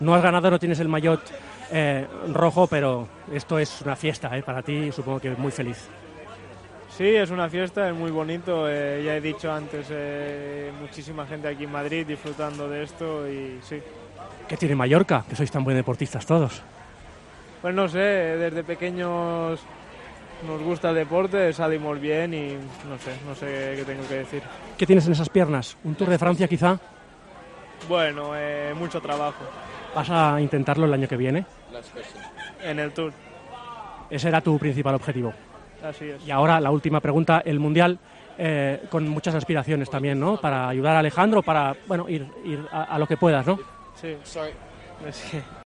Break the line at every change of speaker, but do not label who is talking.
No has ganado, no tienes el maillot rojo, pero esto es una fiesta para ti, supongo que muy feliz.
Sí, es una fiesta, es muy bonito. Ya he dicho antes, muchísima gente aquí en Madrid disfrutando de esto y sí.
¿Qué tiene Mallorca? Que sois tan buenos deportistas todos.
Pues no sé, desde pequeños nos gusta el deporte, salimos bien y no sé qué tengo que decir.
¿Qué tienes en esas piernas? ¿Un Tour de Francia quizá?
Bueno, mucho trabajo
¿Vas a intentarlo el año que viene?
en el Tour,
Ese era tu principal objetivo.
así es.
Y ahora la última pregunta, el Mundial, con muchas aspiraciones también, ¿no? Para ayudar a Alejandro, para, bueno, ir a lo que puedas, ¿no?
Sí. Sí.